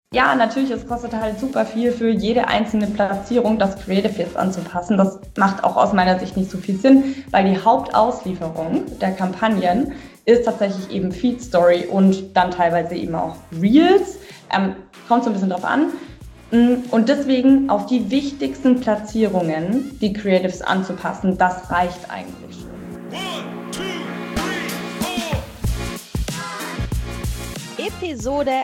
Ja, natürlich, es kostet halt super viel für jede einzelne Platzierung, das Creative jetzt anzupassen. Das macht auch aus meiner Sicht nicht so viel Sinn, weil die Hauptauslieferung der Kampagnen ist tatsächlich eben Feed Story und dann teilweise eben auch Reels. Kommt so ein bisschen drauf an. Und deswegen auf die wichtigsten Platzierungen die Creatives anzupassen, das reicht eigentlich schon. Episode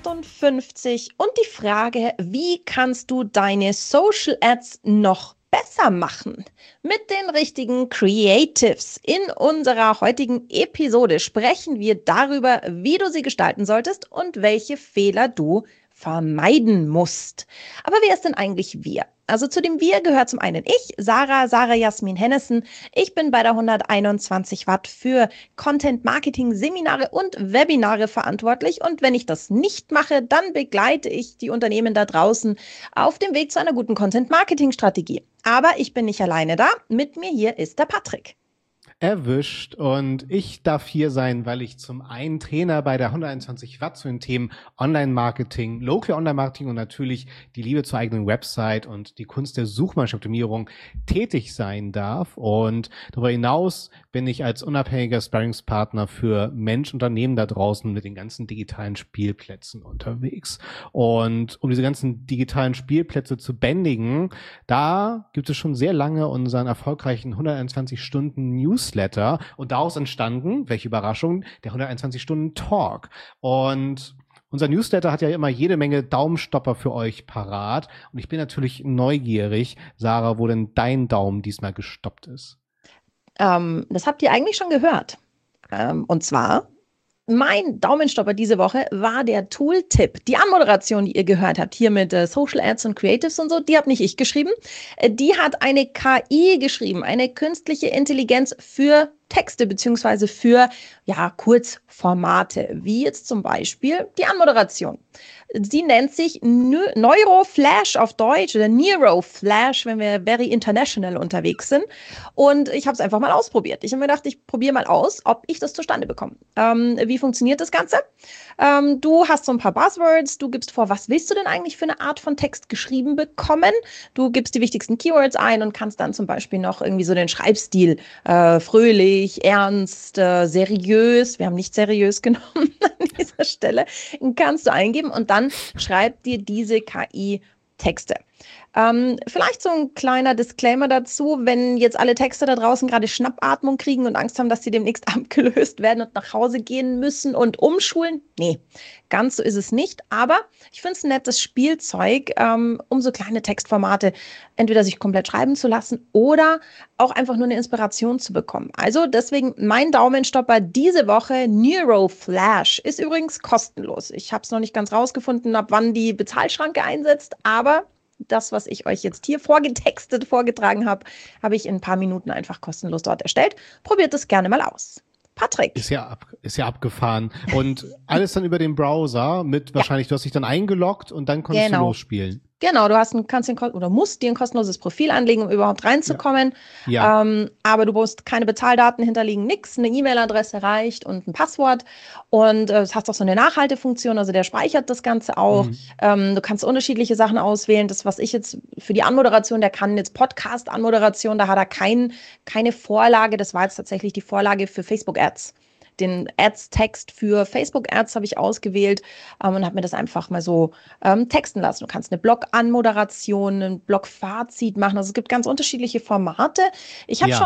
58 und die Frage, wie kannst du deine Social Ads noch besser machen? Mit den richtigen Creatives. In unserer heutigen Episode sprechen wir darüber, wie du sie gestalten solltest und welche Fehler du vermeiden musst. Aber wer ist denn eigentlich wir? Also zu dem Wir gehört zum einen ich, Sarah Jasmin Hennessen. Ich bin bei der 121 Watt für Content Marketing, Seminare und Webinare verantwortlich. Und wenn ich das nicht mache, dann begleite ich die Unternehmen da draußen auf dem Weg zu einer guten Content Marketing Strategie. Aber ich bin nicht alleine da. Mit mir hier ist der Patrick. Erwischt, und ich darf hier sein, weil ich zum einen Trainer bei der 121 Watt zu den Themen Online-Marketing, Local Online-Marketing und natürlich die Liebe zur eigenen Website und die Kunst der Suchmaschinenoptimierung tätig sein darf. Und darüber hinaus bin ich als unabhängiger Sparringspartner für Mensch-Unternehmen da draußen mit den ganzen digitalen Spielplätzen unterwegs. Und um diese ganzen digitalen Spielplätze zu bändigen, da gibt es schon sehr lange unseren erfolgreichen 121 Stunden Newsletter, und daraus entstanden, welche Überraschung, der 121 Stunden Talk. Und unser Newsletter hat ja immer jede Menge Daumenstopper für euch parat. Und ich bin natürlich neugierig, Sarah, wo denn dein Daumen diesmal gestoppt ist. Das habt ihr eigentlich schon gehört. Und zwar, mein Daumenstopper diese Woche war der Tooltip. Die Anmoderation, die ihr gehört habt, hier mit Social Ads und Creatives und so, die habe nicht ich geschrieben. Die hat eine KI geschrieben, eine künstliche Intelligenz für Texte beziehungsweise für Kurzformate, wie jetzt zum Beispiel die Anmoderation. Sie nennt sich Neuroflash auf Deutsch oder Neuroflash, wenn wir very international unterwegs sind. Und ich habe es einfach mal ausprobiert. Ich habe mir gedacht, ich probiere mal aus, ob ich das zustande bekomme. Wie funktioniert das Ganze? Du hast so ein paar Buzzwords, du gibst vor, was willst du denn eigentlich für eine Art von Text geschrieben bekommen? Du gibst die wichtigsten Keywords ein und kannst dann zum Beispiel noch irgendwie so den Schreibstil fröhlich, ernst, seriös. Wir haben nicht seriös genommen an dieser Stelle. Kannst du eingeben und dann schreibt dir diese KI Texte. Vielleicht so ein kleiner Disclaimer dazu, wenn jetzt alle Texte da draußen gerade Schnappatmung kriegen und Angst haben, dass sie demnächst abgelöst werden und nach Hause gehen müssen und umschulen. Nee, ganz so ist es nicht. Aber ich finde es ein nettes Spielzeug, um so kleine Textformate entweder sich komplett schreiben zu lassen oder auch einfach nur eine Inspiration zu bekommen. Also deswegen mein Daumenstopper diese Woche, Neuroflash, ist übrigens kostenlos. Ich habe es noch nicht ganz rausgefunden, ab wann die Bezahlschranke einsetzt, aber das, was ich euch jetzt hier vorgetragen habe, habe ich in ein paar Minuten einfach kostenlos dort erstellt. Probiert es gerne mal aus. Patrick. Ist ja abgefahren. Und alles dann über den Browser mit wahrscheinlich, du hast dich dann eingeloggt und dann konntest du losspielen. Genau, musst dir ein kostenloses Profil anlegen, um überhaupt reinzukommen. Ja. Aber du musst keine Bezahldaten hinterlegen, nix. Eine E-Mail-Adresse reicht und ein Passwort. Und es hast auch so eine Nachhaltefunktion, also der speichert das Ganze auch. Du kannst unterschiedliche Sachen auswählen. Das, was ich jetzt für die Anmoderation, der kann jetzt Podcast-Anmoderation, da hat er keine Vorlage. Das war jetzt tatsächlich die Vorlage für Facebook-Ads. Den Ads-Text für Facebook-Ads habe ich ausgewählt und habe mir das einfach mal so texten lassen. Du kannst eine Blog-Anmoderation, ein Blog-Fazit machen. Also es gibt ganz unterschiedliche Formate. Ich habe schon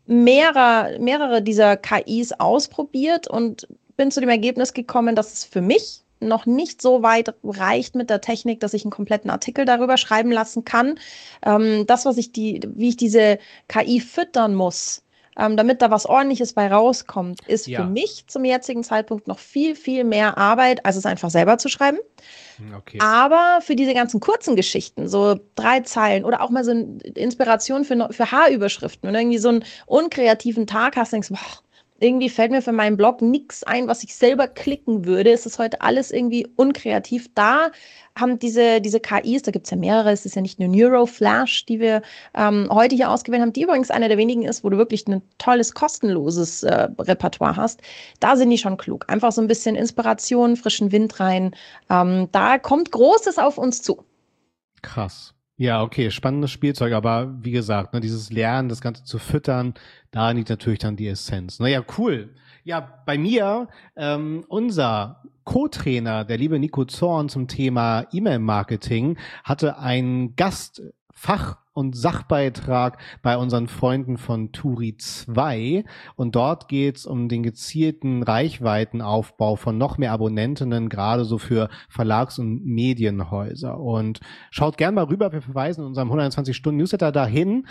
mehrere dieser KIs ausprobiert und bin zu dem Ergebnis gekommen, dass es für mich noch nicht so weit reicht mit der Technik, dass ich einen kompletten Artikel darüber schreiben lassen kann. Wie ich diese KI füttern muss, damit da was Ordentliches bei rauskommt, ist für mich zum jetzigen Zeitpunkt noch viel, viel mehr Arbeit, als es einfach selber zu schreiben. Okay. Aber für diese ganzen kurzen Geschichten, so 3 Zeilen oder auch mal so eine Inspiration für Haarüberschriften, wenn du irgendwie so einen unkreativen Tag hast, denkst du, boah, irgendwie fällt mir für meinen Blog nichts ein, was ich selber klicken würde. Es ist heute alles irgendwie unkreativ. Da haben diese KIs, da gibt es ja mehrere, es ist ja nicht nur Neuroflash, die wir heute hier ausgewählt haben, die übrigens eine der wenigen ist, wo du wirklich ein tolles, kostenloses Repertoire hast. Da sind die schon klug. Einfach so ein bisschen Inspiration, frischen Wind rein. Da kommt Großes auf uns zu. Krass. Ja, okay, spannendes Spielzeug, aber wie gesagt, ne, dieses Lernen, das Ganze zu füttern, da liegt natürlich dann die Essenz. Naja, cool. Ja, bei mir, unser Co-Trainer, der liebe Nico Zorn zum Thema E-Mail-Marketing, hatte einen Gastfach- und Sachbeitrag bei unseren Freunden von Turi 2 und dort geht's um den gezielten Reichweitenaufbau von noch mehr Abonnentinnen, gerade so für Verlags- und Medienhäuser. Und schaut gern mal rüber, wir verweisen in unserem 120-Stunden-Newsletter dahin.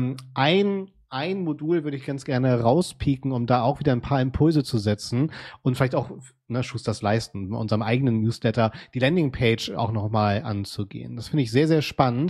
Ein Modul würde ich ganz gerne rauspieken, um da auch wieder ein paar Impulse zu setzen und vielleicht auch, Schusters leisten, in unserem eigenen Newsletter die Landingpage auch nochmal anzugehen. Das finde ich sehr, sehr spannend.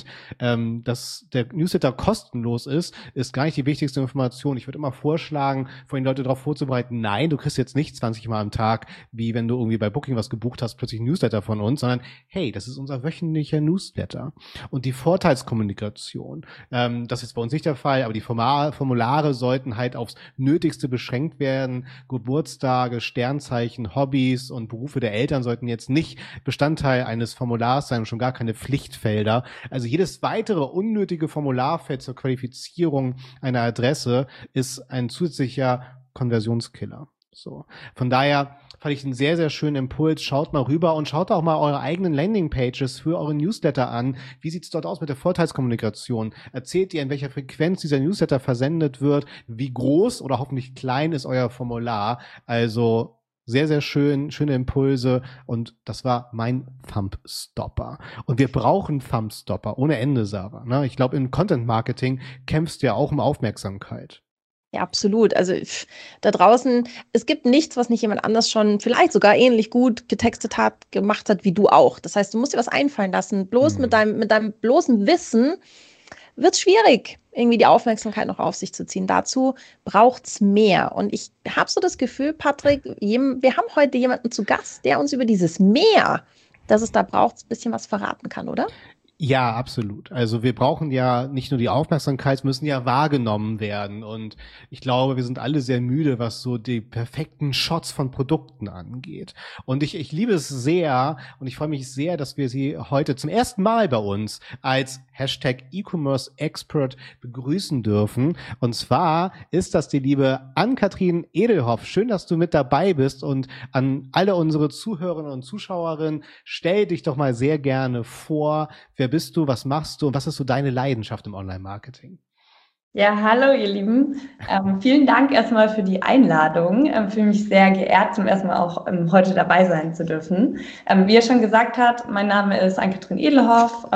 Dass der Newsletter kostenlos ist gar nicht die wichtigste Information. Ich würde immer vorschlagen, vorhin Leute darauf vorzubereiten, nein, du kriegst jetzt nicht 20 Mal am Tag, wie wenn du irgendwie bei Booking was gebucht hast, plötzlich ein Newsletter von uns, sondern hey, das ist unser wöchentlicher Newsletter. Und die Vorteilskommunikation, das ist bei uns nicht der Fall, aber die Formulare sollten halt aufs Nötigste beschränkt werden. Geburtstage, Sternzeichen, Hobbys und Berufe der Eltern sollten jetzt nicht Bestandteil eines Formulars sein und schon gar keine Pflichtfelder. Also jedes weitere unnötige Formularfeld zur Qualifizierung einer Adresse ist ein zusätzlicher Konversionskiller. So. Von daher fand ich einen sehr, sehr schönen Impuls. Schaut mal rüber und schaut auch mal eure eigenen Landingpages für eure Newsletter an. Wie sieht's dort aus mit der Vorteilskommunikation? Erzählt ihr, in welcher Frequenz dieser Newsletter versendet wird? Wie groß oder hoffentlich klein ist euer Formular? Also sehr, sehr schöne Impulse und das war mein Thumbstopper. Und wir brauchen Thumbstopper ohne Ende, Sarah. Ne? Ich glaube, im Content-Marketing kämpfst du ja auch um Aufmerksamkeit. Ja, absolut. Also da draußen, es gibt nichts, was nicht jemand anders schon vielleicht sogar ähnlich gut getextet hat, gemacht hat wie du auch. Das heißt, du musst dir was einfallen lassen. Bloß mit deinem bloßen Wissen wird es schwierig, irgendwie die Aufmerksamkeit noch auf sich zu ziehen. Dazu braucht es mehr. Und ich habe so das Gefühl, Patrick, wir haben heute jemanden zu Gast, der uns über dieses Mehr, das es da braucht, ein bisschen was verraten kann, oder? Ja, absolut. Also wir brauchen ja nicht nur die Aufmerksamkeit, müssen ja wahrgenommen werden. Und ich glaube, wir sind alle sehr müde, was so die perfekten Shots von Produkten angeht. Und ich liebe es sehr und ich freue mich sehr, dass wir sie heute zum ersten Mal bei uns als Hashtag E-Commerce Expert begrüßen dürfen. Und zwar ist das die liebe Ann-Kathrin Edelhoff. Schön, dass du mit dabei bist. Und an alle unsere Zuhörerinnen und Zuschauerinnen, stell dich doch mal sehr gerne vor. Wer bist du, was machst du und was ist so deine Leidenschaft im Online-Marketing? Ja, hallo ihr Lieben. Vielen Dank erstmal für die Einladung. Fühle mich sehr geehrt, zum ersten Mal auch heute dabei sein zu dürfen. Wie er schon gesagt hat, mein Name ist Ann-Kathrin Edelhoff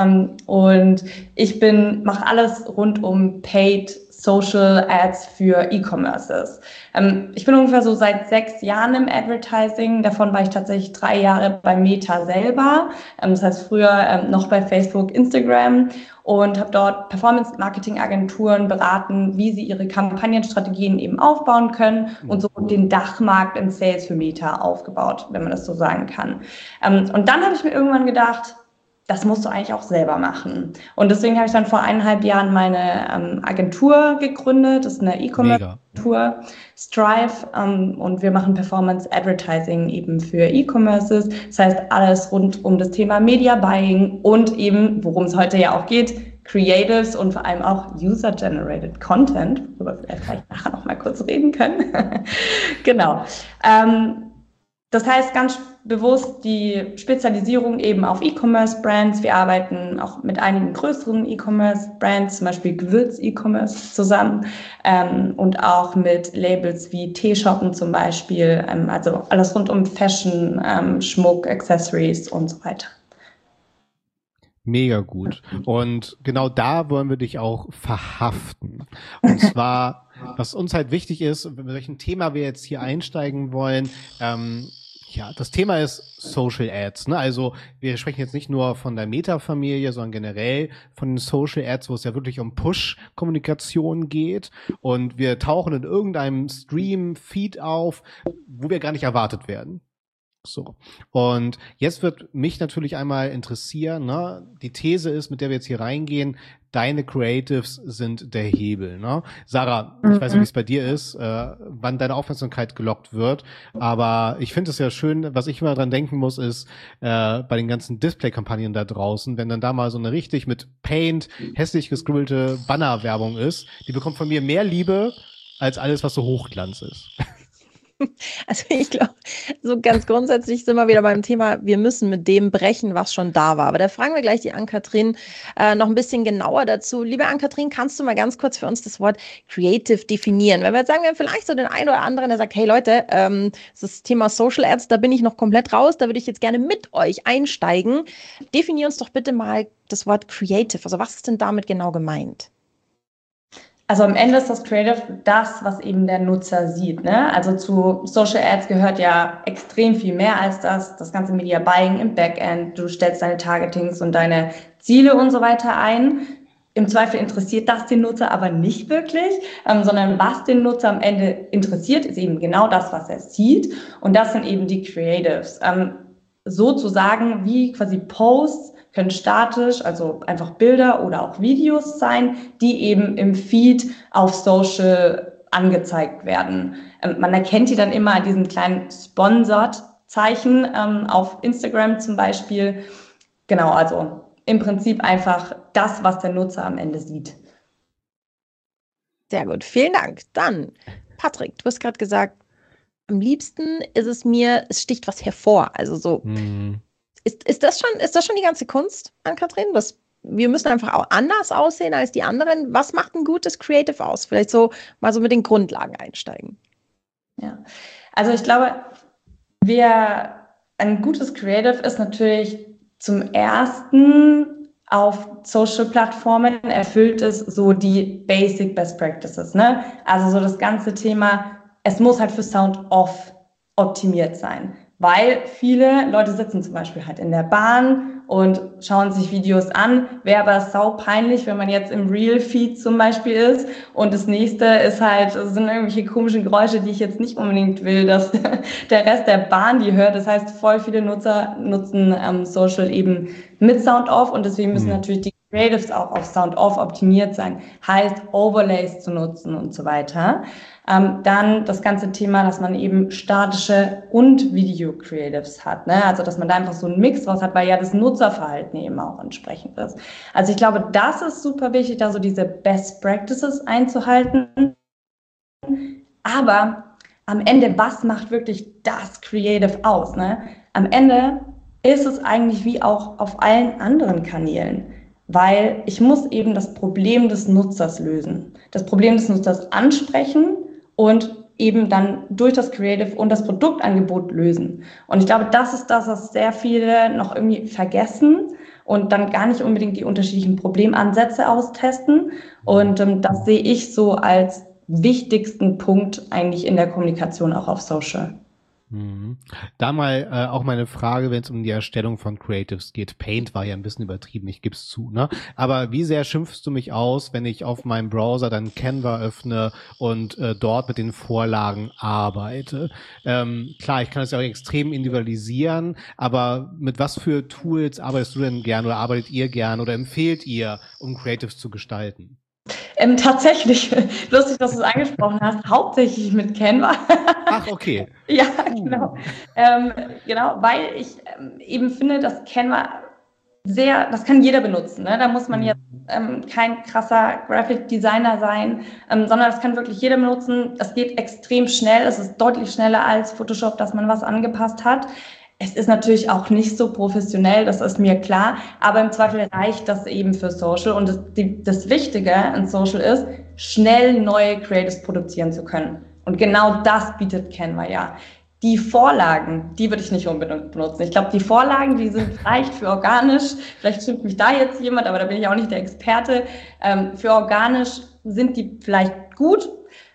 und ich mache alles rund um Paid Social Ads für E-Commerces. Ich bin ungefähr so seit 6 Jahren im Advertising. Davon war ich tatsächlich 3 Jahre bei Meta selber. Das heißt früher noch bei Facebook, Instagram und habe dort Performance-Marketing-Agenturen beraten, wie sie ihre Kampagnenstrategien eben aufbauen können und so den Dachmarkt im Sales für Meta aufgebaut, wenn man das so sagen kann. Und dann habe ich mir irgendwann gedacht, das musst du eigentlich auch selber machen. Und deswegen habe ich dann vor 1,5 Jahren meine Agentur gegründet. Das ist eine E-Commerce-Agentur, Strive. Und wir machen Performance Advertising eben für E-Commerces. Das heißt, alles rund um das Thema Media Buying und eben, worum es heute ja auch geht, Creatives und vor allem auch User-Generated Content, worüber wir vielleicht nachher noch mal kurz reden können. Genau. Das heißt ganz bewusst die Spezialisierung eben auf E-Commerce-Brands. Wir arbeiten auch mit einigen größeren E-Commerce-Brands, zum Beispiel Gewürz-E-Commerce zusammen und auch mit Labels wie Teeshoppen zum Beispiel, also alles rund um Fashion, Schmuck, Accessories und so weiter. Mega gut. Und genau da wollen wir dich auch verhaften. Und zwar, was uns halt wichtig ist, mit welchem Thema wir jetzt hier einsteigen wollen, Ja, das Thema ist Social Ads, ne? Also wir sprechen jetzt nicht nur von der Meta-Familie, sondern generell von den Social Ads, wo es ja wirklich um Push-Kommunikation geht. Und wir tauchen in irgendeinem Stream-Feed auf, wo wir gar nicht erwartet werden. So. Und jetzt wird mich natürlich einmal interessieren, ne? Die These ist, mit der wir jetzt hier reingehen, deine Creatives sind der Hebel, ne? Sarah, ich weiß nicht, wie es bei dir ist, wann deine Aufmerksamkeit gelockt wird, aber ich finde es ja schön, was ich immer dran denken muss, ist, bei den ganzen Display-Kampagnen da draußen, wenn dann da mal so eine richtig mit Paint hässlich gescribbelte Banner-Werbung ist, die bekommt von mir mehr Liebe als alles, was so Hochglanz ist. Also ich glaube, so ganz grundsätzlich sind wir wieder beim Thema, wir müssen mit dem brechen, was schon da war. Aber da fragen wir gleich die Ann-Kathrin noch ein bisschen genauer dazu. Liebe Ann-Kathrin, kannst du mal ganz kurz für uns das Wort Creative definieren? Wenn wir jetzt sagen, wir haben vielleicht so den einen oder anderen, der sagt, hey Leute, das Thema Social Ads, da bin ich noch komplett raus, da würde ich jetzt gerne mit euch einsteigen. Definier uns doch bitte mal das Wort Creative. Also was ist denn damit genau gemeint? Also am Ende ist das Creative das, was eben der Nutzer sieht, ne? Also zu Social Ads gehört ja extrem viel mehr als das ganze Media Buying im Backend. Du stellst deine Targetings und deine Ziele und so weiter ein. Im Zweifel interessiert das den Nutzer aber nicht wirklich, sondern was den Nutzer am Ende interessiert, ist eben genau das, was er sieht. Und das sind eben die Creatives. Sozusagen wie quasi Posts, können statisch, also einfach Bilder oder auch Videos sein, die eben im Feed auf Social angezeigt werden. Man erkennt die dann immer an diesem kleinen Sponsored-Zeichen auf Instagram zum Beispiel. Genau, also im Prinzip einfach das, was der Nutzer am Ende sieht. Sehr gut, vielen Dank. Dann, Patrick, du hast gerade gesagt, am liebsten ist es mir, es sticht was hervor. Also so... Ist das schon die ganze Kunst, Ann-Kathrin? Wir müssen einfach auch anders aussehen als die anderen. Was macht ein gutes Creative aus? Vielleicht so mal so mit den Grundlagen einsteigen. Ja, also ich glaube, ein gutes Creative ist natürlich zum ersten auf Social-Plattformen erfüllt es so die Basic Best Practices, ne? Also so das ganze Thema, es muss halt für Sound-Off optimiert sein. Weil viele Leute sitzen zum Beispiel halt in der Bahn und schauen sich Videos an. Wäre aber sau peinlich, wenn man jetzt im Reel-Feed zum Beispiel ist und das nächste ist halt, sind irgendwelche komischen Geräusche, die ich jetzt nicht unbedingt will, dass der Rest der Bahn die hört. Das heißt, voll viele Nutzer nutzen Social eben mit Sound-Off und deswegen müssen natürlich die Creatives auch auf Sound-Off optimiert sein. Heißt, Overlays zu nutzen und so weiter. Dann das ganze Thema, dass man eben statische und Video-Creatives hat, ne? Also, dass man da einfach so einen Mix draus hat, weil ja das Nutzerverhalten eben auch entsprechend ist. Also, ich glaube, das ist super wichtig, da so diese Best Practices einzuhalten. Aber am Ende, was macht wirklich das Creative aus, ne? Am Ende ist es eigentlich wie auch auf allen anderen Kanälen. Weil ich muss eben das Problem des Nutzers lösen. Das Problem des Nutzers ansprechen und eben dann durch das Creative und das Produktangebot lösen. Und ich glaube, das ist das, was sehr viele noch irgendwie vergessen und dann gar nicht unbedingt die unterschiedlichen Problemansätze austesten. Und das sehe ich so als wichtigsten Punkt eigentlich in der Kommunikation auch auf Social. Da mal auch meine Frage, wenn es um die Erstellung von Creatives geht. Paint war ja ein bisschen übertrieben, ich gebe es zu, ne? Aber wie sehr schimpfst du mich aus, wenn ich auf meinem Browser dann Canva öffne und dort mit den Vorlagen arbeite? Klar, ich kann es ja auch extrem individualisieren, aber mit was für Tools arbeitest du denn gern oder arbeitet ihr gern oder empfehlt ihr, um Creatives zu gestalten? Tatsächlich, lustig, dass du es angesprochen hast, hauptsächlich mit Canva. Ach, okay. Ja, genau. Genau, weil ich eben finde, dass Canva das kann jeder benutzen, ne? Da muss man jetzt kein krasser Graphic Designer sein, sondern das kann wirklich jeder benutzen. Es geht extrem schnell, es ist deutlich schneller als Photoshop, dass man was angepasst hat. Es ist natürlich auch nicht so professionell, das ist mir klar, aber im Zweifel reicht das eben für Social und das Wichtige an Social ist, schnell neue Creatives produzieren zu können. Und genau das bietet Canva ja. Die Vorlagen, die würde ich nicht unbedingt benutzen. Ich glaube, die Vorlagen, die sind vielleicht für organisch, vielleicht stimmt mich da jetzt jemand, aber da bin ich auch nicht der Experte. Für organisch sind die vielleicht gut,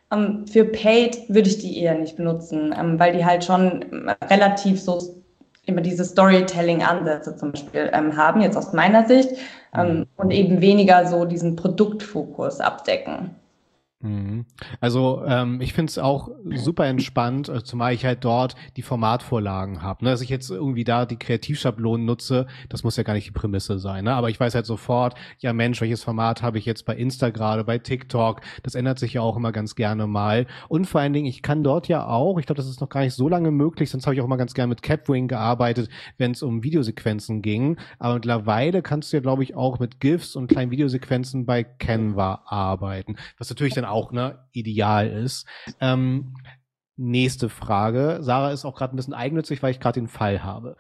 Für Paid würde ich die eher nicht benutzen, weil die halt schon relativ so immer diese Storytelling-Ansätze zum Beispiel haben, jetzt aus meiner Sicht, und eben weniger so diesen Produktfokus abdecken. Also ich finde es auch super entspannt, zumal ich halt dort die Formatvorlagen habe. Ne? Dass ich jetzt irgendwie da die Kreativschablonen nutze, das muss ja gar nicht die Prämisse sein. Ne? Aber ich weiß halt sofort, ja Mensch, welches Format habe ich jetzt bei Insta gerade, bei TikTok? Das ändert sich ja auch immer ganz gerne mal. Und vor allen Dingen, ich kann dort ja auch, ich glaube, das ist noch gar nicht so lange möglich, sonst habe ich auch immer ganz gerne mit Capwing gearbeitet, wenn es um Videosequenzen ging. Aber mittlerweile kannst du ja, glaube ich, auch mit GIFs und kleinen Videosequenzen bei Canva arbeiten. Was natürlich dann auch ideal ist. Nächste Frage. Sarah ist auch gerade ein bisschen eigennützig, weil ich gerade den Fall habe.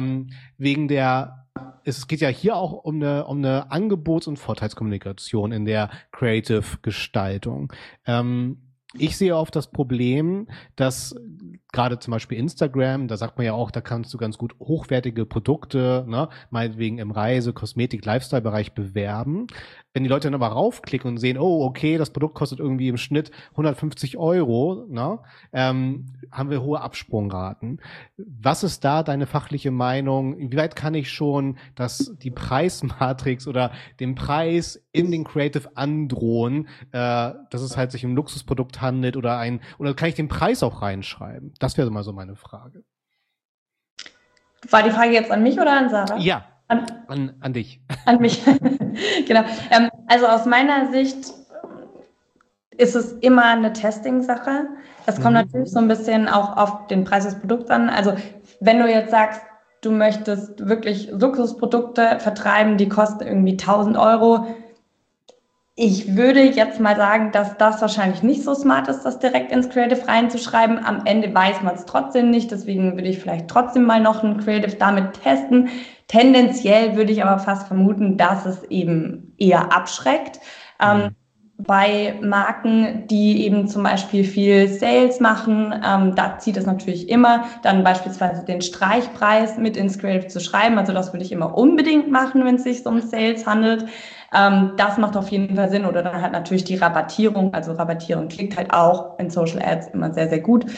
Es geht ja hier auch um eine Angebots- und Vorteilskommunikation in der Creative-Gestaltung. Ich sehe oft das Problem, dass gerade zum Beispiel Instagram, da sagt man ja auch, da kannst du ganz gut hochwertige Produkte, meinetwegen im Reise-, Kosmetik-, Lifestyle-Bereich bewerben. Wenn die Leute dann aber raufklicken und sehen, oh, okay, das Produkt kostet irgendwie im Schnitt 150 €, haben wir hohe Absprungraten. Was ist da deine fachliche Meinung? Inwieweit kann ich schon die Preismatrix oder den Preis in den Creative androhen, dass es halt sich um ein Luxusprodukt handelt oder kann ich den Preis auch reinschreiben? Das wäre mal so meine Frage. War die Frage jetzt an mich oder an Sarah? Ja, an dich. An mich. Genau. Also aus meiner Sicht ist es immer eine Testing-Sache. Das kommt natürlich so ein bisschen auch auf den Preis des Produkts an. Also wenn du jetzt sagst, du möchtest wirklich Luxusprodukte vertreiben, die kosten irgendwie 1.000 €. Ich würde jetzt mal sagen, dass das wahrscheinlich nicht so smart ist, das direkt ins Creative reinzuschreiben. Am Ende weiß man es trotzdem nicht. Deswegen würde ich vielleicht trotzdem mal noch ein Creative damit testen. Tendenziell würde ich aber fast vermuten, dass es eben eher abschreckt. Bei Marken, die eben zum Beispiel viel Sales machen, da zieht es natürlich immer, dann beispielsweise den Streichpreis mit ins Creative zu schreiben. Also das würde ich immer unbedingt machen, wenn es sich um Sales handelt. Das macht auf jeden Fall Sinn. Oder dann halt natürlich die Rabattierung. Also Rabattierung klingt halt auch in Social Ads immer sehr, sehr gut.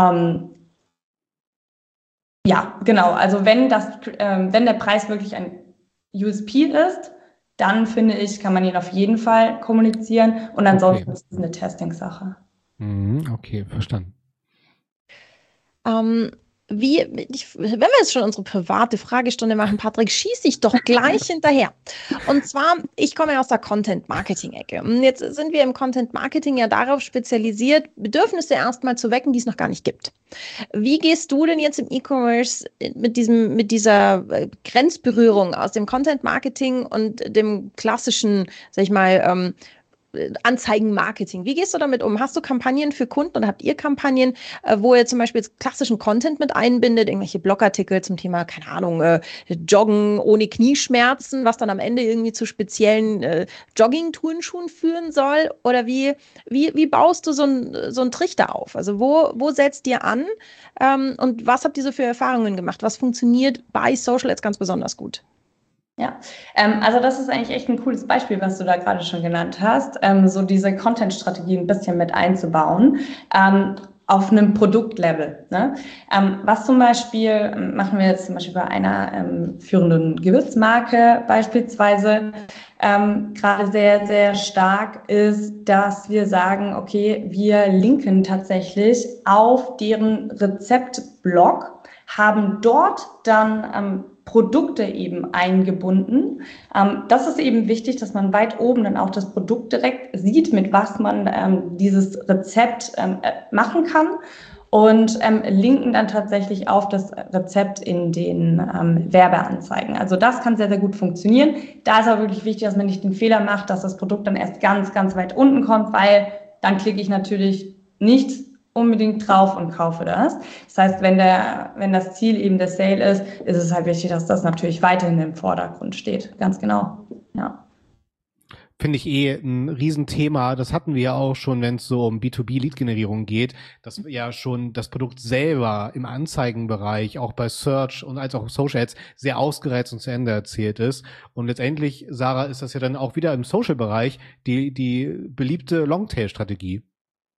Ja, genau. Also wenn der Preis wirklich ein USP ist, dann finde ich, kann man ihn auf jeden Fall kommunizieren. Und ansonsten ist es eine Testing-Sache. Okay, verstanden. Wenn wir jetzt schon unsere private Fragestunde machen, Patrick, schieße ich doch gleich hinterher. Und zwar, ich komme ja aus der Content-Marketing-Ecke. Und jetzt sind wir im Content-Marketing ja darauf spezialisiert, Bedürfnisse erstmal zu wecken, die es noch gar nicht gibt. Wie gehst du denn jetzt im E-Commerce mit dieser Grenzberührung aus dem Content-Marketing und dem klassischen, sag ich mal, Anzeigenmarketing. Wie gehst du damit um? Hast du Kampagnen für Kunden oder habt ihr Kampagnen, wo ihr zum Beispiel jetzt klassischen Content mit einbindet, irgendwelche Blogartikel zum Thema, keine Ahnung, Joggen ohne Knieschmerzen, was dann am Ende irgendwie zu speziellen Jogging-Turnschuhen führen soll? Oder wie baust du so einen Trichter auf? Also wo setzt ihr an? Und was habt ihr so für Erfahrungen gemacht? Was funktioniert bei Social Ads ganz besonders gut? Ja, also das ist eigentlich echt ein cooles Beispiel, was du da gerade schon genannt hast, so diese Content-Strategie ein bisschen mit einzubauen, auf einem Produktlevel. Ne? Was zum Beispiel, machen wir jetzt zum Beispiel bei einer führenden Gewürzmarke beispielsweise, gerade sehr, sehr stark ist, dass wir sagen, okay, wir linken tatsächlich auf deren Rezeptblog, haben dort dann Produkte eben eingebunden. Das ist eben wichtig, dass man weit oben dann auch das Produkt direkt sieht, mit was man dieses Rezept machen kann und linken dann tatsächlich auf das Rezept in den Werbeanzeigen. Also das kann sehr, sehr gut funktionieren. Da ist aber wirklich wichtig, dass man nicht den Fehler macht, dass das Produkt dann erst ganz, ganz weit unten kommt, weil dann klicke ich natürlich nicht unbedingt drauf und kaufe das. Das heißt, wenn das Ziel eben der Sale ist, ist es halt wichtig, dass das natürlich weiterhin im Vordergrund steht. Ganz genau, ja. Finde ich ein Riesenthema. Das hatten wir ja auch schon, wenn es so um B2B-Lead-Generierung geht, dass ja schon das Produkt selber im Anzeigenbereich, auch bei Search und als auch Social Ads sehr ausgereizt und zu Ende erzählt ist. Und letztendlich, Sarah, ist das ja dann auch wieder im Social-Bereich die beliebte Longtail-Strategie.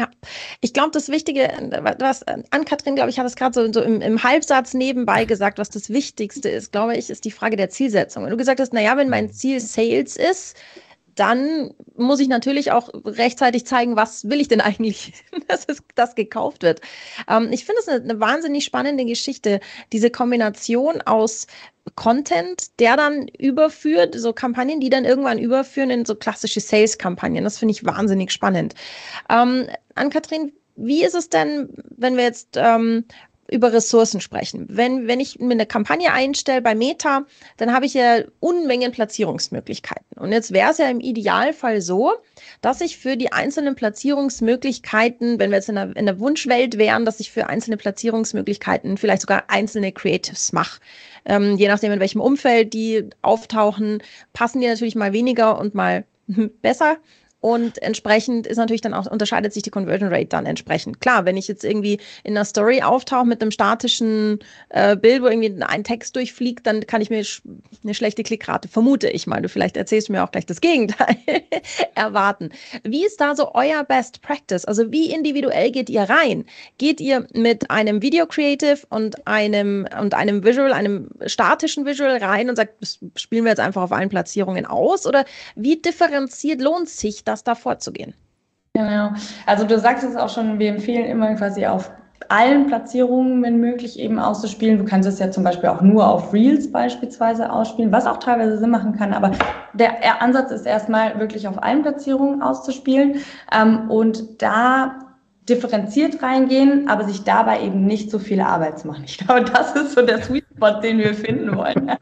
Ja, ich glaube, das Wichtige, was Ann-Kathrin, glaube ich, hat es gerade so im Halbsatz nebenbei gesagt, was das Wichtigste ist, glaube ich, ist die Frage der Zielsetzung. Wenn du gesagt hast, naja, wenn mein Ziel Sales ist, dann muss ich natürlich auch rechtzeitig zeigen, was will ich denn eigentlich, dass das gekauft wird. Ich finde es eine wahnsinnig spannende Geschichte, diese Kombination aus Content, der dann überführt, so Kampagnen, die dann irgendwann überführen in so klassische Sales-Kampagnen. Das finde ich wahnsinnig spannend. Ann-Kathrin, wie ist es denn, wenn wir jetzt über Ressourcen sprechen? Wenn ich mir eine Kampagne einstelle bei Meta, dann habe ich ja Unmengen Platzierungsmöglichkeiten. Und jetzt wäre es ja im Idealfall so, dass ich für die einzelnen Platzierungsmöglichkeiten, wenn wir jetzt in der Wunschwelt wären, dass ich für einzelne Platzierungsmöglichkeiten vielleicht sogar einzelne Creatives mache. Je nachdem, in welchem Umfeld die auftauchen, passen die natürlich mal weniger und mal besser. Und entsprechend ist natürlich dann auch, unterscheidet sich die Conversion Rate dann entsprechend. Klar, wenn ich jetzt irgendwie in einer Story auftauche mit einem statischen Bild, wo irgendwie ein Text durchfliegt, dann kann ich mir eine schlechte Klickrate, vermute ich mal, du vielleicht erzählst du mir auch gleich das Gegenteil, erwarten. Wie ist da so euer Best Practice? Also wie individuell geht ihr rein? Geht ihr mit einem Video Creative und einem Visual, einem statischen Visual rein und sagt, das spielen wir jetzt einfach auf allen Platzierungen aus? Oder wie differenziert lohnt sich das da vorzugehen? Genau. Also du sagst es auch schon, wir empfehlen immer quasi auf allen Platzierungen, wenn möglich, eben auszuspielen. Du kannst es ja zum Beispiel auch nur auf Reels beispielsweise ausspielen, was auch teilweise Sinn machen kann. Aber der Ansatz ist erstmal wirklich auf allen Platzierungen auszuspielen und da differenziert reingehen, aber sich dabei eben nicht so viel Arbeit zu machen. Ich glaube, das ist so der Sweet Spot, den wir finden wollen.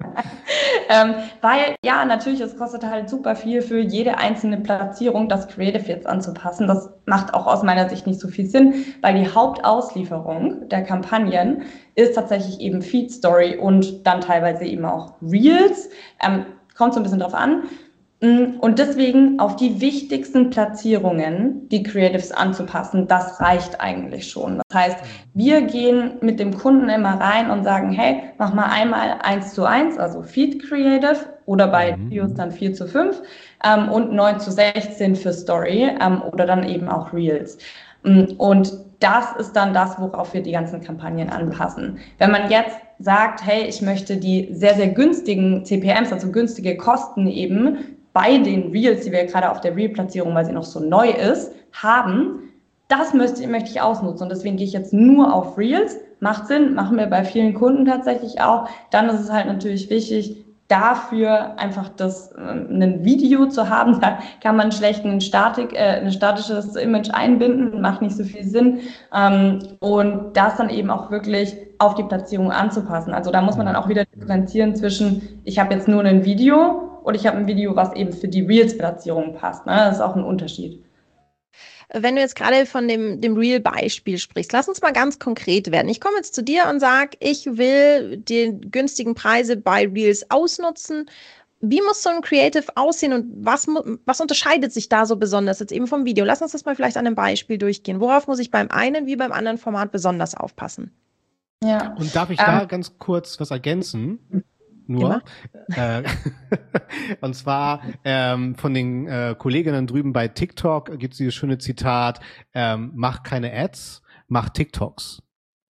Weil, ja, natürlich, es kostet halt super viel für jede einzelne Platzierung, das Creative jetzt anzupassen. Das macht auch aus meiner Sicht nicht so viel Sinn, weil die Hauptauslieferung der Kampagnen ist tatsächlich eben Feed Story und dann teilweise eben auch Reels. Kommt so ein bisschen drauf an. Und deswegen auf die wichtigsten Platzierungen die Creatives anzupassen, das reicht eigentlich schon. Das heißt, wir gehen mit dem Kunden immer rein und sagen, hey, mach mal einmal 1:1, also Feed Creative oder bei Videos dann 4:5 und 9:16 für Story oder dann eben auch Reels. Und das ist dann das, worauf wir die ganzen Kampagnen anpassen. Wenn man jetzt sagt, hey, ich möchte die sehr, sehr günstigen CPMs, also günstige Kosten eben, bei den Reels, die wir gerade auf der Reel-Platzierung, weil sie noch so neu ist, haben, das möchte ich ausnutzen. Und deswegen gehe ich jetzt nur auf Reels. Macht Sinn, machen wir bei vielen Kunden tatsächlich auch. Dann ist es halt natürlich wichtig, dafür einfach ein Video zu haben. Da kann man schlecht ein statisches Image einbinden, macht nicht so viel Sinn. Und das dann eben auch wirklich auf die Platzierung anzupassen. Also da muss man dann auch wieder differenzieren zwischen, ich habe jetzt nur ein Video und ich habe ein Video, was eben für die Reels-Platzierung passt. Ne? Das ist auch ein Unterschied. Wenn du jetzt gerade von dem Reel-Beispiel sprichst, lass uns mal ganz konkret werden. Ich komme jetzt zu dir und sage, ich will die günstigen Preise bei Reels ausnutzen. Wie muss so ein Creative aussehen und was unterscheidet sich da so besonders jetzt eben vom Video? Lass uns das mal vielleicht an einem Beispiel durchgehen. Worauf muss ich beim einen wie beim anderen Format besonders aufpassen? Ja. Und darf ich da ganz kurz was ergänzen? Nur. Und zwar von den Kolleginnen drüben bei TikTok gibt es dieses schöne Zitat, mach keine Ads, mach TikToks.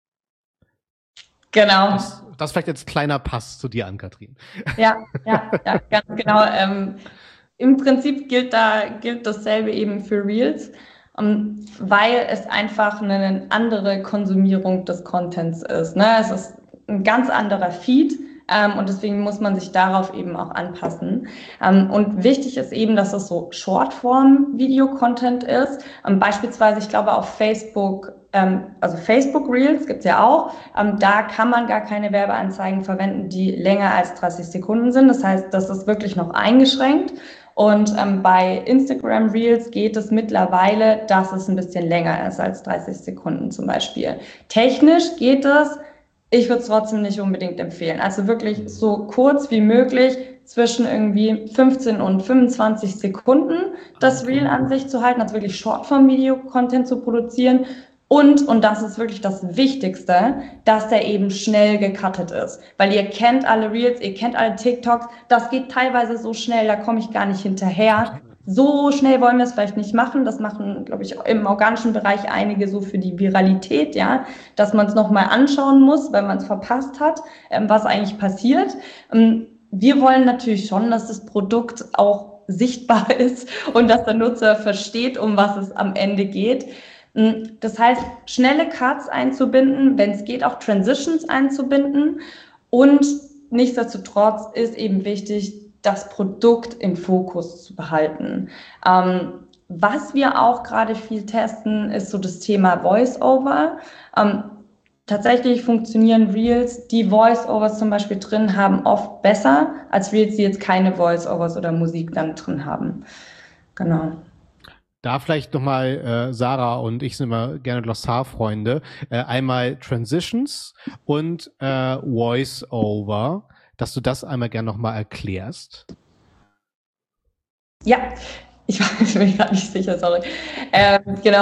Genau. Das vielleicht als kleiner Pass zu dir, Ann-Kathrin. Ja, ganz genau. Im Prinzip gilt dasselbe eben für Reels, weil es einfach eine andere Konsumierung des Contents ist. Ne? Es ist ein ganz anderer Feed. Und deswegen muss man sich darauf eben auch anpassen. Und wichtig ist eben, dass es so Shortform-Video-Content ist. Beispielsweise, ich glaube, auf Facebook, also Facebook Reels gibt's ja auch, da kann man gar keine Werbeanzeigen verwenden, die länger als 30 Sekunden sind. Das heißt, das ist wirklich noch eingeschränkt. Und bei Instagram Reels geht es mittlerweile, dass es ein bisschen länger ist als 30 Sekunden zum Beispiel. Technisch geht es. Ich würde es trotzdem nicht unbedingt empfehlen. Also wirklich so kurz wie möglich zwischen irgendwie 15 und 25 Sekunden das Reel an sich zu halten, also wirklich Shortform-Video-Content zu produzieren. Und das ist wirklich das Wichtigste, dass der eben schnell gecuttet ist. Weil ihr kennt alle Reels, ihr kennt alle TikToks, das geht teilweise so schnell, da komme ich gar nicht hinterher. so schnell wollen wir es vielleicht nicht machen. Das machen, glaube ich, im organischen Bereich einige so für die Viralität, ja, dass man es nochmal anschauen muss, weil man es verpasst hat, was eigentlich passiert. Wir wollen natürlich schon, dass das Produkt auch sichtbar ist und dass der Nutzer versteht, um was es am Ende geht. Das heißt, schnelle Cuts einzubinden, wenn es geht, auch Transitions einzubinden. Und nichtsdestotrotz ist eben wichtig, das Produkt im Fokus zu behalten. Was wir auch gerade viel testen, ist so das Thema Voice-Over. Tatsächlich funktionieren Reels, die Voice-Overs zum Beispiel drin haben, oft besser als Reels, die jetzt keine Voice-Overs oder Musik dann drin haben. Genau. Da vielleicht nochmal, Sarah und ich sind immer gerne Glossar-Freunde. Einmal Transitions und Voice-Over, dass du das einmal gerne nochmal erklärst. Ja, ich bin gerade nicht sicher, sorry. Genau.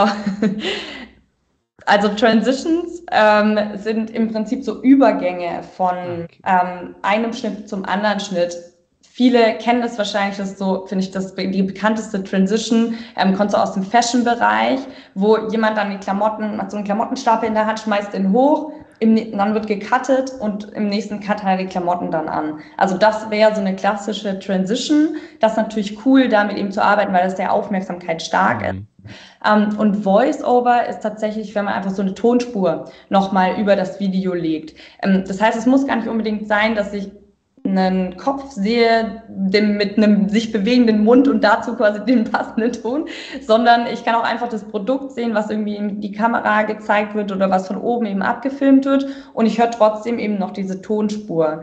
Also Transitions sind im Prinzip so Übergänge von einem Schnitt zum anderen Schnitt. Viele kennen das wahrscheinlich, das ist so, finde ich, die bekannteste Transition, kommt so aus dem Fashion-Bereich, wo jemand dann die Klamotten, hat so einen Klamottenstapel in der Hand, schmeißt den hoch, dann wird gecuttet und im nächsten Cut hat er die Klamotten dann an. Also das wäre so eine klassische Transition. Das ist natürlich cool, damit eben zu arbeiten, weil das sehr aufmerksamkeitsstark ist. Und Voice-Over ist tatsächlich, wenn man einfach so eine Tonspur nochmal über das Video legt. Das heißt, es muss gar nicht unbedingt sein, dass ich einen Kopf sehe mit einem sich bewegenden Mund und dazu quasi den passenden Ton, sondern ich kann auch einfach das Produkt sehen, was irgendwie in die Kamera gezeigt wird oder was von oben eben abgefilmt wird und ich höre trotzdem eben noch diese Tonspur.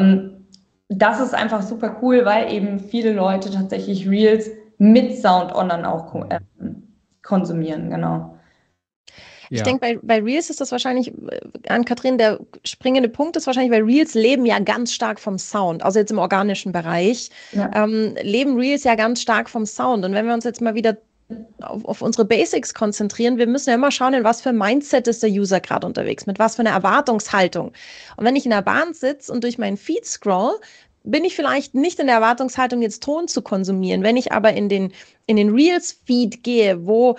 Das ist einfach super cool, weil eben viele Leute tatsächlich Reels mit Sound on dann auch konsumieren, genau. Ich denke, bei Reels ist das wahrscheinlich, Ann-Kathrin, der springende Punkt ist wahrscheinlich, weil Reels leben ja ganz stark vom Sound, also jetzt im organischen Bereich, leben Reels ja ganz stark vom Sound. Und wenn wir uns jetzt mal wieder auf unsere Basics konzentrieren, wir müssen ja immer schauen, in was für ein Mindset ist der User gerade unterwegs, mit was für einer Erwartungshaltung. Und wenn ich in der Bahn sitze und durch meinen Feed scroll, bin ich vielleicht nicht in der Erwartungshaltung, jetzt Ton zu konsumieren. Wenn ich aber in den Reels-Feed gehe, wo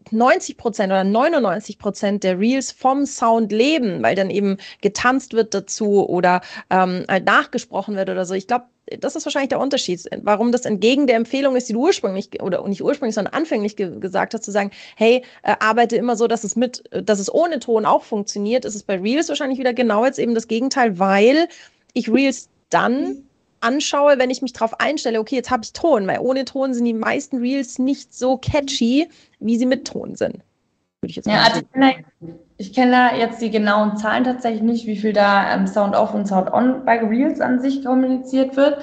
90% oder 99% der Reels vom Sound leben, weil dann eben getanzt wird dazu oder halt nachgesprochen wird oder so. Ich glaube, das ist wahrscheinlich der Unterschied, warum das entgegen der Empfehlung ist, die du ursprünglich, oder nicht ursprünglich, sondern anfänglich gesagt hast, zu sagen, hey, arbeite immer so, dass es ohne Ton auch funktioniert. Ist es bei Reels wahrscheinlich wieder genau jetzt eben das Gegenteil, weil ich Reels dann anschaue, wenn ich mich darauf einstelle, okay, jetzt habe ich Ton, weil ohne Ton sind die meisten Reels nicht so catchy, wie sie mit Ton sind. Würde ich jetzt mal sagen. Ich kenne da jetzt die genauen Zahlen tatsächlich nicht, wie viel da Sound Off und Sound On bei Reels an sich kommuniziert wird.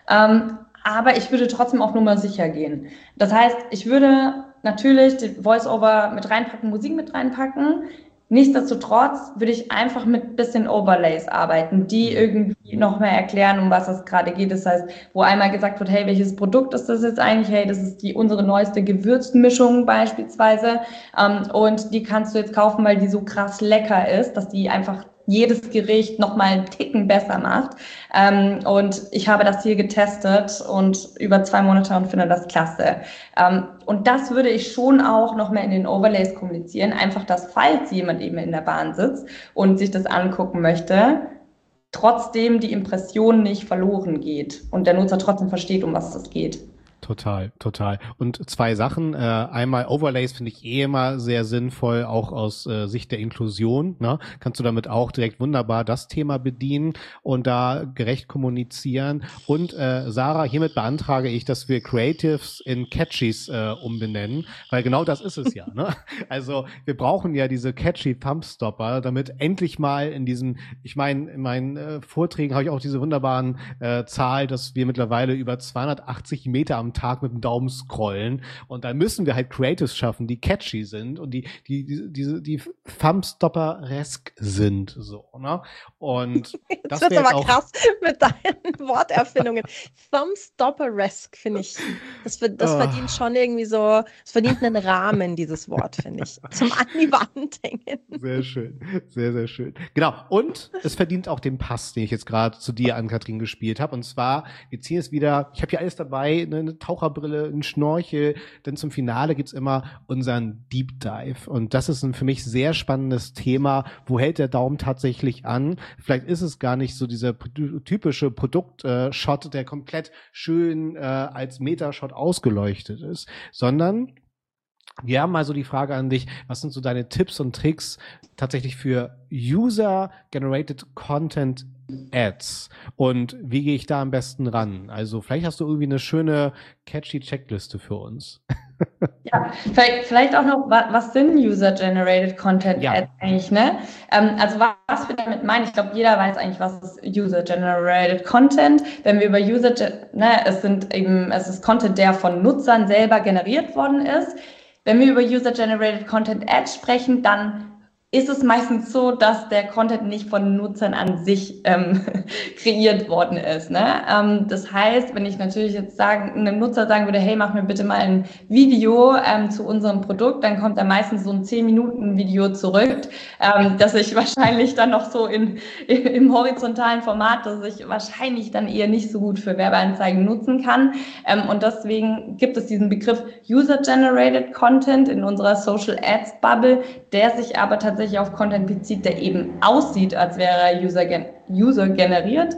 Aber ich würde trotzdem auf Nummer sicher gehen. Das heißt, ich würde natürlich die Voice-Over mit reinpacken, Musik mit reinpacken. Nichtsdestotrotz würde ich einfach mit ein bisschen Overlays arbeiten, die irgendwie noch mehr erklären, um was es gerade geht. Das heißt, wo einmal gesagt wird, hey, welches Produkt ist das jetzt eigentlich? Hey, das ist unsere neueste Gewürzmischung beispielsweise. Und die kannst du jetzt kaufen, weil die so krass lecker ist, dass die einfach jedes Gericht nochmal einen Ticken besser macht. Und ich habe das hier getestet und über 2 Monate und finde das klasse. Und das würde ich schon auch nochmal in den Overlays kommunizieren. Einfach, dass falls jemand eben in der Bahn sitzt und sich das angucken möchte, trotzdem die Impression nicht verloren geht und der Nutzer trotzdem versteht, um was es geht. Total. Und 2 Sachen. Einmal Overlays finde ich immer sehr sinnvoll, auch aus Sicht der Inklusion. Ne? Kannst du damit auch direkt wunderbar das Thema bedienen und da gerecht kommunizieren. Und Sarah, hiermit beantrage ich, dass wir Creatives in Catchies umbenennen, weil genau das ist es ja. Ne? Also wir brauchen ja diese catchy Thumbstopper, damit endlich mal in diesen, ich meine, in meinen Vorträgen habe ich auch diese wunderbaren Zahl, dass wir mittlerweile über 280 Meter am Tag mit dem Daumen scrollen und dann müssen wir halt Creatives schaffen, die catchy sind und die Thumbstopper-esk sind, so, ne? Und das wird aber auch krass mit deinen Worterfindungen. Thumbstopper-esk, finde ich, das verdient schon irgendwie so, es verdient einen Rahmen, dieses Wort, finde ich, zum an die Wand hängen. Sehr schön, sehr, sehr schön. Genau, und es verdient auch den Pass, den ich jetzt gerade zu dir, Ann-Kathrin, gespielt habe, und zwar, wir ziehen es wieder, ich habe hier alles dabei, eine Taucherbrille, ein Schnorchel, denn zum Finale gibt's immer unseren Deep Dive. Und das ist ein für mich sehr spannendes Thema. Wo hält der Daumen tatsächlich an? Vielleicht ist es gar nicht so dieser typische Produktshot, der komplett schön als Metashot ausgeleuchtet ist, sondern wir haben mal so die Frage an dich, was sind so deine Tipps und Tricks tatsächlich für User-Generated Content Ads und wie gehe ich da am besten ran? Also vielleicht hast du irgendwie eine schöne, catchy Checkliste für uns. Ja, vielleicht auch noch, was sind User-Generated Content Ads eigentlich, ne? Also was wir damit meinen, ich glaube, jeder weiß eigentlich, was ist User-Generated Content. Wenn wir über es ist Content, der von Nutzern selber generiert worden ist. Wenn wir über User-Generated Content Ads sprechen, dann ist es meistens so, dass der Content nicht von Nutzern an sich kreiert worden ist. Ne? Das heißt, wenn ich natürlich jetzt einem Nutzer sagen würde, hey, mach mir bitte mal ein Video zu unserem Produkt, dann kommt da meistens so ein 10-Minuten-Video zurück, das ich wahrscheinlich dann noch so im horizontalen Format, das ich wahrscheinlich dann eher nicht so gut für Werbeanzeigen nutzen kann. Und deswegen gibt es diesen Begriff User-Generated Content in unserer Social Ads Bubble, der sich aber tatsächlich auf Content bezieht, der eben aussieht, als wäre er User generiert,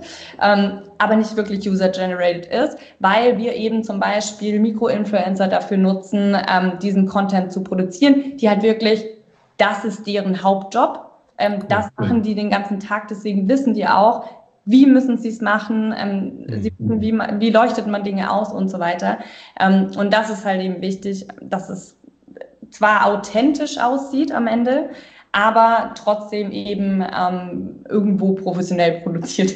aber nicht wirklich User generated ist, weil wir eben zum Beispiel Mikroinfluencer dafür nutzen, diesen Content zu produzieren, die halt wirklich, das ist deren Hauptjob, das machen die den ganzen Tag, deswegen wissen die auch, wie müssen sie es machen, sie wissen, wie leuchtet man Dinge aus und so weiter. Und das ist halt eben wichtig, dass es zwar authentisch aussieht am Ende, aber trotzdem eben irgendwo professionell produziert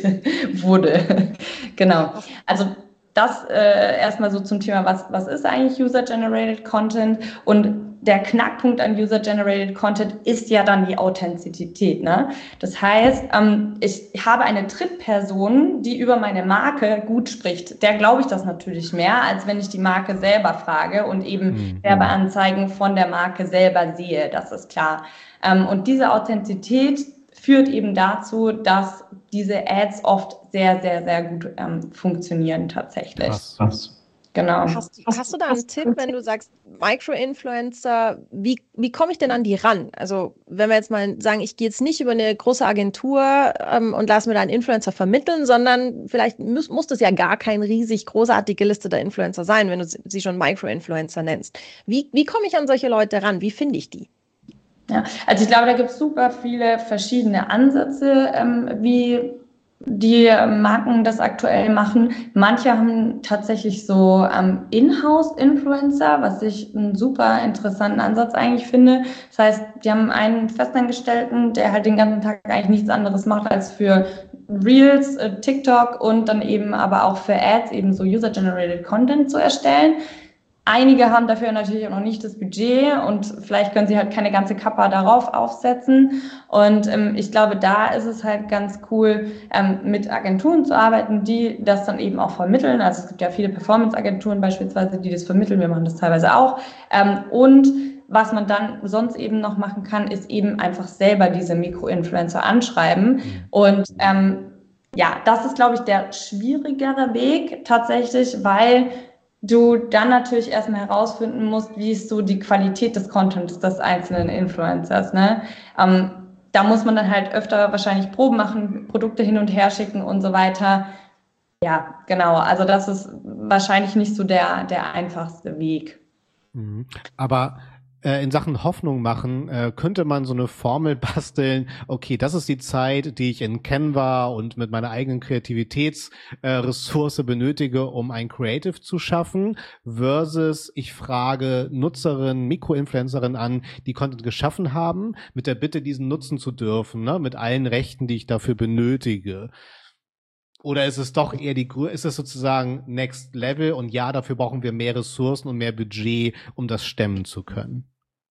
wurde. Genau. Also das erstmal so zum Thema, was ist eigentlich User-Generated Content? Und der Knackpunkt an User-Generated Content ist ja dann die Authentizität. Ne? Das heißt, ich habe eine Drittperson, die über meine Marke gut spricht. Der glaube ich das natürlich mehr, als wenn ich die Marke selber frage und eben Werbeanzeigen von der Marke selber sehe. Das ist klar. Und diese Authentizität führt eben dazu, dass diese Ads oft sehr, sehr, sehr gut funktionieren tatsächlich. Krass. Genau. Hast du da einen Tipp, wenn du sagst, Micro-Influencer, wie komme ich denn an die ran? Also wenn wir jetzt mal sagen, ich gehe jetzt nicht über eine große Agentur und lasse mir da einen Influencer vermitteln, sondern vielleicht muss das ja gar kein riesig großartig gelisteter Influencer sein, wenn du sie schon Micro-Influencer nennst. Wie komme ich an solche Leute ran? Wie finde ich die? Ja, also ich glaube, da gibt es super viele verschiedene Ansätze, wie die Marken das aktuell machen. Manche haben tatsächlich so Inhouse-Influencer, was ich einen super interessanten Ansatz eigentlich finde. Das heißt, die haben einen Festangestellten, der halt den ganzen Tag eigentlich nichts anderes macht, als für Reels, TikTok und dann eben aber auch für Ads eben so User-Generated Content zu erstellen. Einige haben dafür natürlich auch noch nicht das Budget und vielleicht können sie halt keine ganze Kappa darauf aufsetzen. Und ich glaube, da ist es halt ganz cool, mit Agenturen zu arbeiten, die das dann eben auch vermitteln. Also es gibt ja viele Performance-Agenturen beispielsweise, die das vermitteln. Wir machen das teilweise auch. Und was man dann sonst eben noch machen kann, ist eben einfach selber diese Mikroinfluencer anschreiben. Und das ist, glaube ich, der schwierigere Weg tatsächlich, weil du dann natürlich erstmal herausfinden musst, wie ist so die Qualität des Contents des einzelnen Influencers. Ne? Da muss man dann halt öfter wahrscheinlich Proben machen, Produkte hin und her schicken und so weiter. Ja, genau. Also das ist wahrscheinlich nicht so der einfachste Weg. Aber in Sachen Hoffnung machen, könnte man so eine Formel basteln, okay, das ist die Zeit, die ich in Canva und mit meiner eigenen Kreativitätsressource benötige, um ein Creative zu schaffen, versus ich frage Nutzerinnen, Mikroinfluencerinnen an, die Content geschaffen haben, mit der Bitte, diesen nutzen zu dürfen, ne, mit allen Rechten, die ich dafür benötige. Oder ist es doch eher ist es sozusagen Next Level und ja, dafür brauchen wir mehr Ressourcen und mehr Budget, um das stemmen zu können?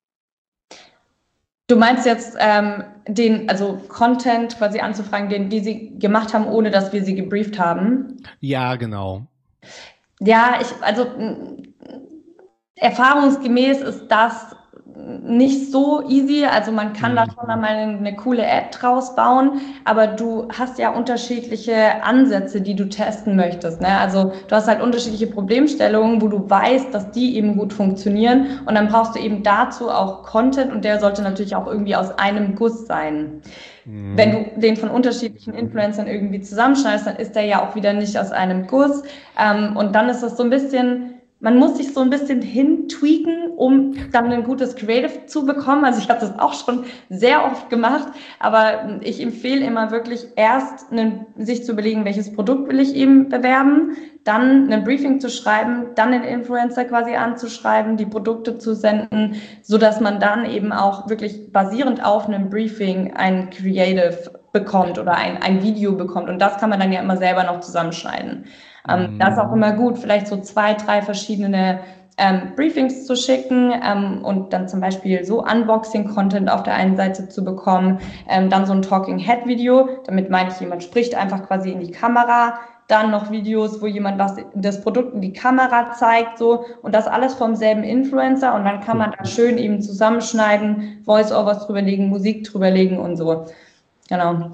Du meinst jetzt Content quasi anzufragen, den die sie gemacht haben, ohne dass wir sie gebrieft haben? Ja, genau. Ja, erfahrungsgemäß ist das nicht so easy. Also man kann da schon einmal eine coole App draus bauen, aber du hast ja unterschiedliche Ansätze, die du testen möchtest, ne? Also du hast halt unterschiedliche Problemstellungen, wo du weißt, dass die eben gut funktionieren, und dann brauchst du eben dazu auch Content, und der sollte natürlich auch irgendwie aus einem Guss sein. Wenn du den von unterschiedlichen Influencern irgendwie zusammenschneidest, dann ist der ja auch wieder nicht aus einem Guss. Und dann ist das so ein bisschen, man muss sich so ein bisschen hintweaken, um dann ein gutes Creative zu bekommen. Also ich habe das auch schon sehr oft gemacht, aber ich empfehle immer wirklich erst sich zu überlegen, welches Produkt will ich eben bewerben, dann ein Briefing zu schreiben, dann den Influencer quasi anzuschreiben, die Produkte zu senden, so dass man dann eben auch wirklich basierend auf einem Briefing ein Creative bekommt oder ein Video bekommt. Und das kann man dann ja immer selber noch zusammenschneiden. Das ist auch immer gut, vielleicht so 2, 3 verschiedene Briefings zu schicken und dann zum Beispiel so Unboxing-Content auf der einen Seite zu bekommen, dann so ein Talking-Head-Video, damit meine ich, jemand spricht einfach quasi in die Kamera, dann noch Videos, wo jemand das Produkt in die Kamera zeigt, so, und das alles vom selben Influencer, und dann kann man da schön eben zusammenschneiden, Voice-Overs drüberlegen, Musik drüberlegen und so. Genau.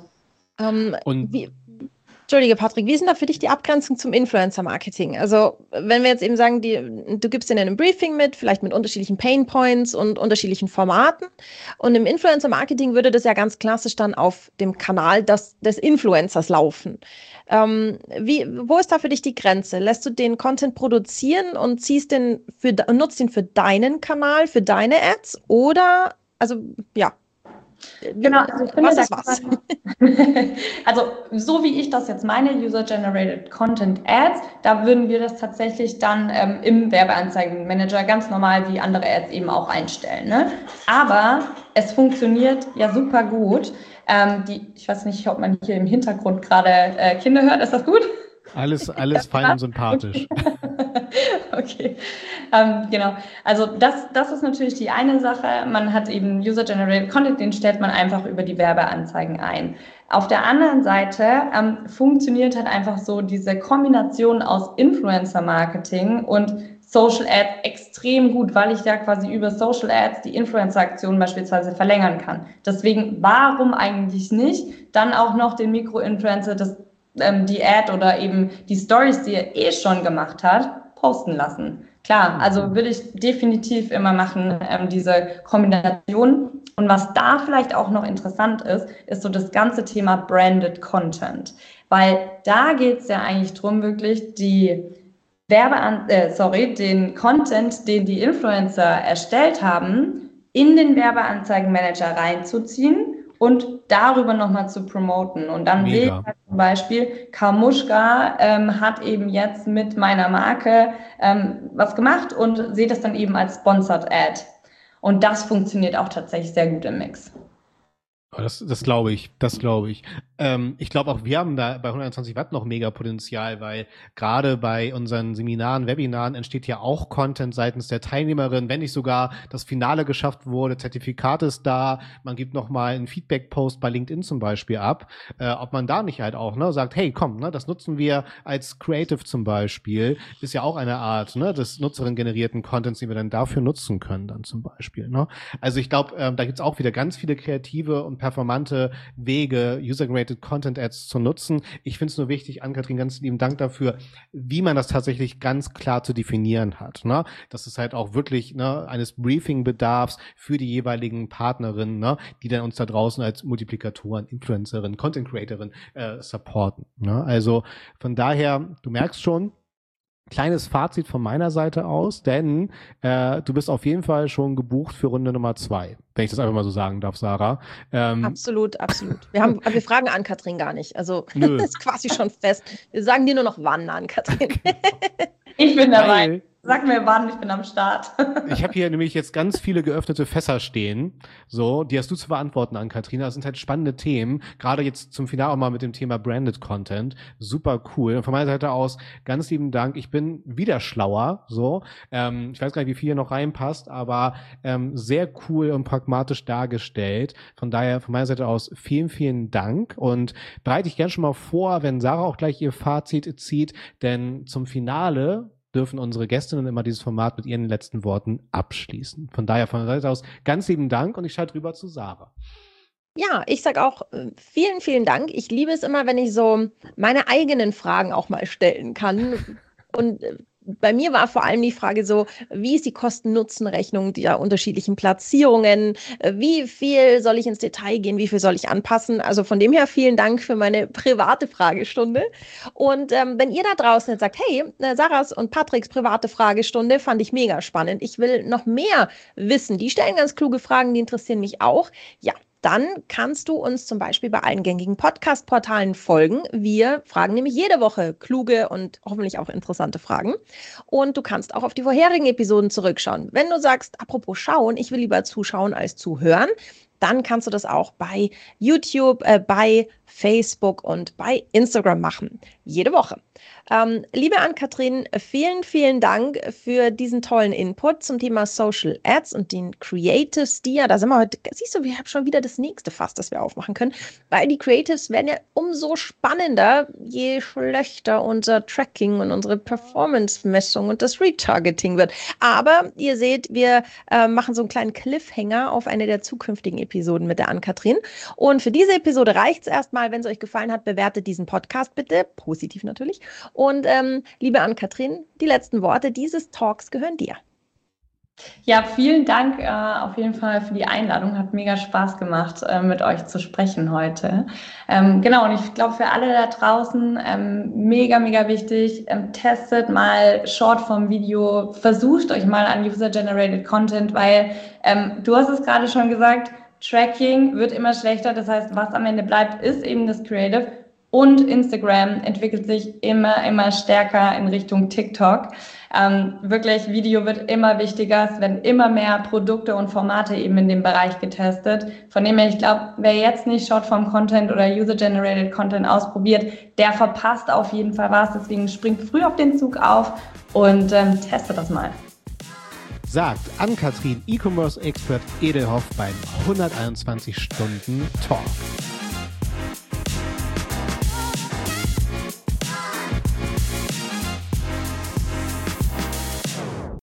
Entschuldige, Patrick, wie ist denn da für dich die Abgrenzung zum Influencer-Marketing? Also, wenn wir jetzt eben sagen, du gibst in einem Briefing mit, vielleicht mit unterschiedlichen Painpoints und unterschiedlichen Formaten. Und im Influencer-Marketing würde das ja ganz klassisch dann auf dem Kanal des Influencers laufen. Wo ist da für dich die Grenze? Lässt du den Content produzieren und nutzt ihn für deinen Kanal, für deine Ads? Oder, also, ja. Genau, also ich finde, was ist was? Also so wie ich das jetzt meine, User-Generated Content Ads, da würden wir das tatsächlich dann im Werbeanzeigenmanager ganz normal wie andere Ads eben auch einstellen, ne? Aber es funktioniert ja super gut. Ich weiß nicht, ob man hier im Hintergrund gerade Kinder hört, ist das gut? Alles fein und sympathisch. Okay, genau. Also das ist natürlich die eine Sache. Man hat eben User-Generated Content, den stellt man einfach über die Werbeanzeigen ein. Auf der anderen Seite funktioniert halt einfach so diese Kombination aus Influencer-Marketing und Social Ads extrem gut, weil ich da quasi über Social Ads die Influencer-Aktionen beispielsweise verlängern kann. Deswegen, warum eigentlich nicht dann auch noch den Mikro-Influencer die Ad oder eben die Stories, die er eh schon gemacht hat, posten lassen. Klar, also würde ich definitiv immer machen, diese Kombination. Und was da vielleicht auch noch interessant ist so das ganze Thema Branded Content. Weil da geht es ja eigentlich drum, wirklich den Content, den die Influencer erstellt haben, in den Werbeanzeigenmanager reinzuziehen und darüber nochmal zu promoten. Und dann sehe ich halt zum Beispiel, Kamushka hat eben jetzt mit meiner Marke was gemacht und sehe das dann eben als Sponsored Ad. Und das funktioniert auch tatsächlich sehr gut im Mix. Das glaube ich. Ich glaube auch, wir haben da bei 120 Watt noch mega Potenzial, weil gerade bei unseren Seminaren, Webinaren entsteht ja auch Content seitens der Teilnehmerin, wenn nicht sogar das Finale geschafft wurde, Zertifikat ist da, man gibt nochmal einen Feedback-Post bei LinkedIn zum Beispiel ab, ob man da nicht halt auch sagt, hey, komm, das nutzen wir als Creative zum Beispiel, ist ja auch eine Art des nutzerinnen-generierten Contents, den wir dann dafür nutzen können dann zum Beispiel. Also ich glaube, da gibt's auch wieder ganz viele kreative und performante Wege, User-Generated Content Ads zu nutzen. Ich finde es nur wichtig, Ann-Kathrin, ganz lieben Dank dafür, wie man das tatsächlich ganz klar zu definieren hat. Dass es halt auch wirklich eines Briefing-Bedarfs für die jeweiligen Partnerinnen, die dann uns da draußen als Multiplikatoren, Influencerinnen, Content-Creatorin supporten. Also von daher, du merkst schon, kleines Fazit von meiner Seite aus, denn du bist auf jeden Fall schon gebucht für Runde Nummer 2, wenn ich das einfach mal so sagen darf, Sarah. Absolut. Wir fragen Ann-Kathrin gar nicht. Also das ist quasi schon fest. Wir sagen dir nur noch wann, Ann-Kathrin. Ich bin dabei. Sag mir wann, ich bin am Start. Ich habe hier nämlich jetzt ganz viele geöffnete Fässer stehen. So, die hast du zu beantworten, Ann-Kathrin. Das sind halt spannende Themen. Gerade jetzt zum Final auch mal mit dem Thema Branded Content. Super cool. Und von meiner Seite aus ganz lieben Dank. Ich bin wieder schlauer. So, ich weiß gar nicht, wie viel hier noch reinpasst, aber sehr cool und pragmatisch dargestellt. Von daher von meiner Seite aus vielen, vielen Dank. Und bereite ich gerne schon mal vor, wenn Sarah auch gleich ihr Fazit zieht, denn zum Finale dürfen unsere Gästinnen immer dieses Format mit ihren letzten Worten abschließen. Von daher von der Seite aus ganz lieben Dank und ich schalte rüber zu Sarah. Ja, ich sage auch vielen, vielen Dank. Ich liebe es immer, wenn ich so meine eigenen Fragen auch mal stellen kann. Und bei mir war vor allem die Frage so, wie ist die Kosten-Nutzen-Rechnung der unterschiedlichen Platzierungen? Wie viel soll ich ins Detail gehen? Wie viel soll ich anpassen? Also von dem her vielen Dank für meine private Fragestunde. Und wenn ihr da draußen jetzt sagt, hey, Sarahs und Patricks private Fragestunde fand ich mega spannend. Ich will noch mehr wissen. Die stellen ganz kluge Fragen, die interessieren mich auch. Ja, dann kannst du uns zum Beispiel bei allen gängigen Podcast-Portalen folgen. Wir fragen nämlich jede Woche kluge und hoffentlich auch interessante Fragen. Und du kannst auch auf die vorherigen Episoden zurückschauen. Wenn du sagst, apropos schauen, ich will lieber zuschauen als zuhören, dann kannst du das auch bei YouTube, bei Facebook und bei Instagram machen. Jede Woche. Liebe Ann-Kathrin, vielen, vielen Dank für diesen tollen Input zum Thema Social Ads und den Creatives, die ja, da sind wir heute, siehst du, wir haben schon wieder das nächste Fass, das wir aufmachen können, weil die Creatives werden ja umso spannender, je schlechter unser Tracking und unsere Performance-Messung und das Retargeting wird. Aber ihr seht, wir machen so einen kleinen Cliffhanger auf eine der zukünftigen Episoden mit der Ann-Kathrin. Und für diese Episode reicht es erstmal. Wenn es euch gefallen hat, bewertet diesen Podcast bitte, positiv natürlich. Und liebe Ann-Kathrin, die letzten Worte dieses Talks gehören dir. Ja, vielen Dank auf jeden Fall für die Einladung. Hat mega Spaß gemacht, mit euch zu sprechen heute. Genau, und ich glaube für alle da draußen mega, mega wichtig, testet mal Shortform-Video, versucht euch mal an User-Generated Content, weil du hast es gerade schon gesagt, Tracking wird immer schlechter. Das heißt, was am Ende bleibt, ist eben das Creative. Und Instagram entwickelt sich immer, immer stärker in Richtung TikTok. Wirklich, Video wird immer wichtiger. Es werden immer mehr Produkte und Formate eben in dem Bereich getestet. Von dem her, ich glaube, wer jetzt nicht Shortform-Content oder User-Generated Content ausprobiert, der verpasst auf jeden Fall was. Deswegen springt früh auf den Zug auf und testet das mal. Sagt Ann-Kathrin, E-Commerce-Expert Edelhoff beim 121 Stunden Talk.